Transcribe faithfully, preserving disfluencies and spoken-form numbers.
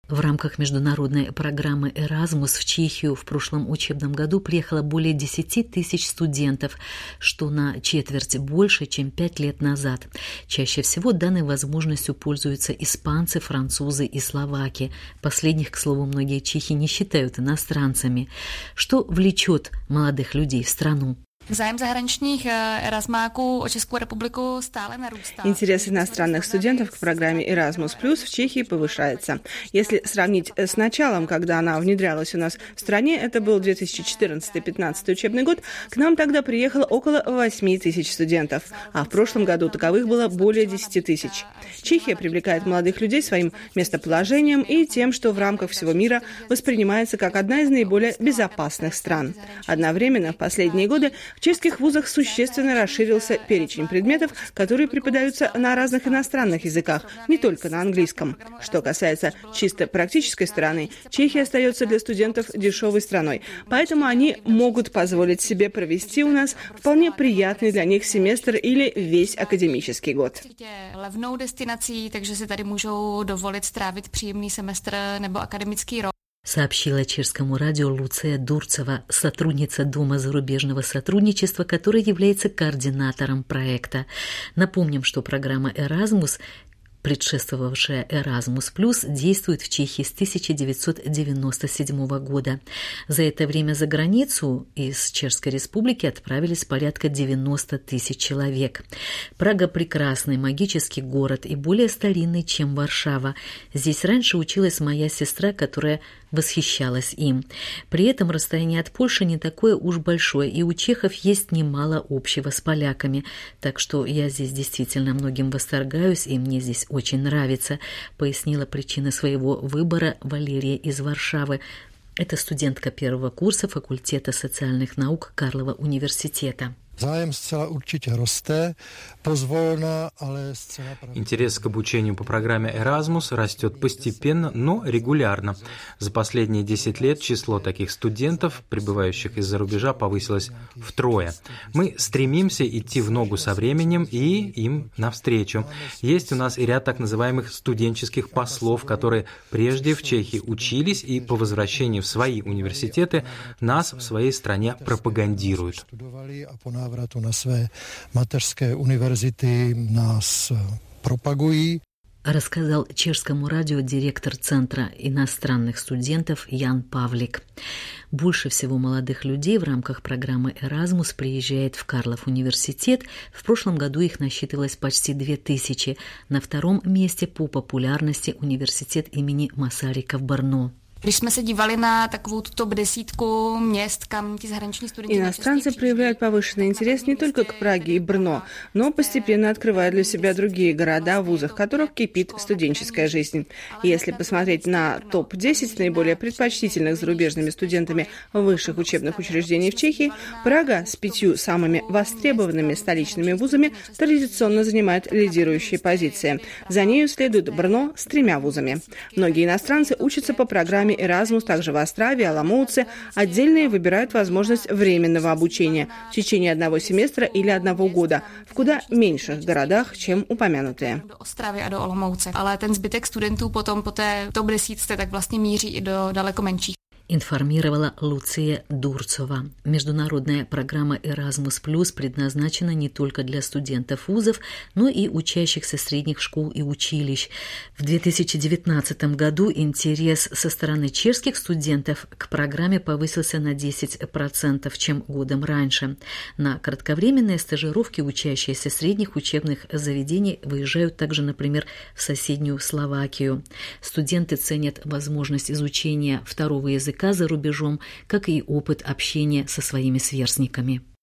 В рамках международной программы «Эразмус» в Чехию в прошлом учебном году приехало более десять тысяч студентов, что на четверть больше, чем пять лет назад. Чаще всего данной возможностью пользуются испанцы, французы и словаки. Последних, к слову, многие чехи не считают иностранцами. Что влечет молодых людей в страну? Zájem zahraničních Erasmáků o Českou republiku stále нарастá. Интерес иностранных студентов к программе Erasmus Plus в Чехии повышается. Если сравнить с началом, когда она внедрялась у нас в стране, это был две тысячи четырнадцатый — две тысячи пятнадцатый учебный год, к нам тогда приехало около восемь тысяч студентов, а в прошлом году таковых было более десять тысяч. Чехия привлекает молодых людей своим местоположением и тем, что в рамках всего мира воспринимается как одна из наиболее безопасных стран. Одновременно в последние годы в чешских вузах существенно расширился перечень предметов, которые преподаются на разных иностранных языках, не только на английском. Что касается чисто практической стороны, Чехия остается для студентов дешевой страной, поэтому они могут позволить себе провести у нас вполне приятный для них семестр или весь академический год. Levnou destinací, takže si tady můžou dovolit strávit příjemný semestr nebo akademický rok. Сообщила чешскому радио Луция Дурцева, сотрудница Дома зарубежного сотрудничества, которая является координатором проекта. Напомним, что программа «Эразмус», предшествовавшая Erasmus Plus, действует в Чехии с тысяча девятьсот девяносто седьмого года. За это время за границу из Чешской Республики отправились порядка девяносто тысяч человек. Прага – прекрасный магический город и более старинный, чем Варшава. Здесь раньше училась моя сестра, которая восхищалась им. При этом расстояние от Польши не такое уж большое, и у чехов есть немало общего с поляками. Так что я здесь действительно многим восторгаюсь, и мне здесь очень нравится, пояснила причины своего выбора Валерия из Варшавы. Это студентка первого курса факультета социальных наук Карлова университета. Zájem zcela určitě roste, pozvolna, ale zcela pravděpodobně. Интерес к обучению по программе Erasmus растет постепенно, но регулярно. За последние десять лет число таких студентов, прибывающих из-за рубежа, повысилось втрое. Мы стремимся идти в ногу со временем и им навстречу. Есть у нас и ряд так называемых студенческих послов, которые прежде в Чехии учились и по возвращении в свои университеты нас в своей стране пропагандируют. Návratu na své mateřské univerzity nás propagují. Рассказал чешскому радио директор Центра иностранных студентов Ян Павлик. Больше всего молодых людей в рамках программы Erasmus приезжает в Карлов университет. В прошлом году их насчитывалось почти две тысячи. На втором месте по популярности университет имени Масарика в Брно. Když jsme se dívali na takovou top desítku měst, kam ti zahraniční studenti... Иностранцы проявляют повышенный интерес не только к Праге и Брно, но постепенно открывают для себя другие города, в вузах которых кипит студенческая жизнь. Если посмотреть на топ десять наиболее предпочтительных зарубежными студентами высших учебных учреждений в Чехии, Прага с пятью самыми востребованными столичными вузами традиционно занимает лидирующие позиции. За нею следует Брно с тремя вузами. Многие иностранцы учатся по программе Erasmus также в Острове, Аламоуце. Отдельные выбирают возможность временного обучения в течение одного семестра или одного года в куда меньших городах, чем упомянутые. Do Ostravy a do Olomouce, ale ten zbytek studentů potom po té top desítce tak vlastně míří i do daleko menších. Информировала Луция Дурцева. Международная программа Erasmus Plus предназначена не только для студентов вузов, но и учащихся средних школ и училищ. В две тысячи девятнадцатом году интерес со стороны чешских студентов к программе повысился на десять процентов, чем годом раньше. На кратковременные стажировки учащиеся средних учебных заведений выезжают также, например, в соседнюю Словакию. Студенты ценят возможность изучения второго языка за рубежом, как и опыт общения со своими сверстниками.